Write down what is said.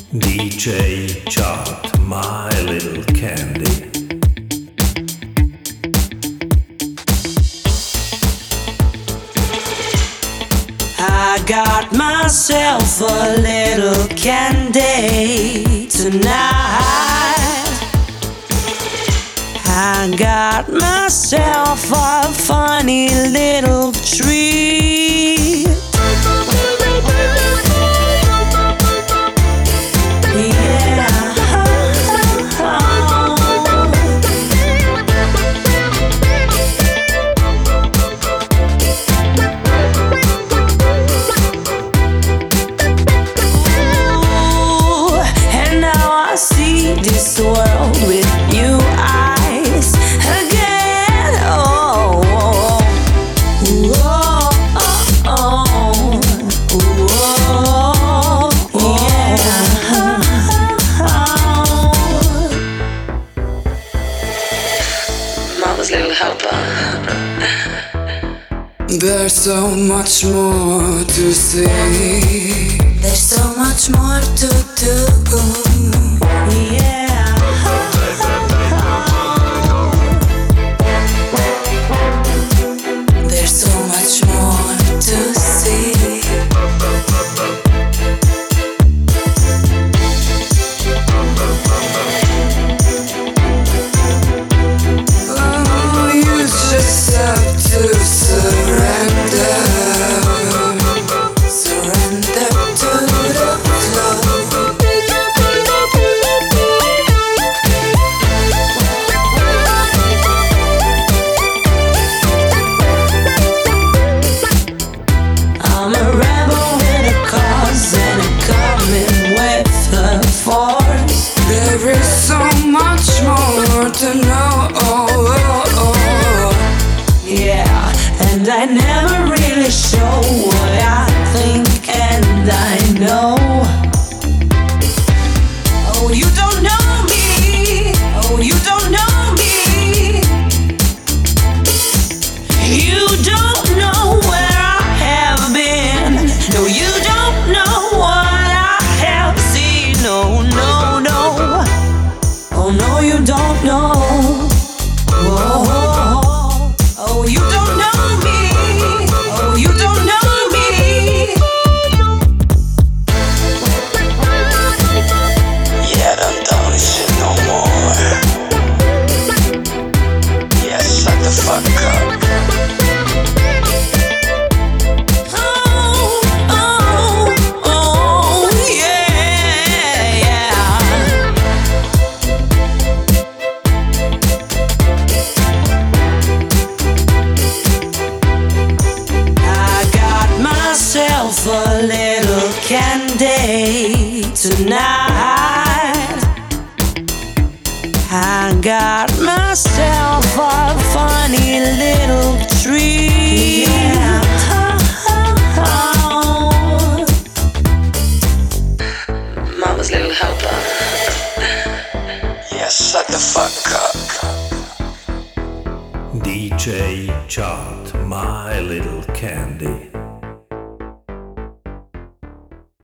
DJ Chart, my little candy. I got myself a little candy tonight. I got myself a funny little treat. See this world with new eyes again. Oh, oh, oh, oh, oh, oh, yeah. Mama's little helper. There's so much more to see. There's so much more to do. Yeah. There's so much more to see. Oh, you just have to surrender. Surrender to the flow. I'm a rebel with a cause and a coming with the force. There is so much more to know. Yeah, and I never really show what I think and I know. Oh, you don't know me. Oh, you don't know me. You don't know where I have been. No, you don't know what I have seen. No, no, no. Oh, no, you don't know. Oh, oh, you don't know me. Oh, you don't know me. Yeah, don't tell me shit no more. Yeah, shut the fuck up. Oh, oh, oh, yeah, yeah. I got myself a little candy tonight. I got myself a funny little treat. Yeah. Mama's little helper. Yeah, shut the fuck up. DJ Chart, my little candy.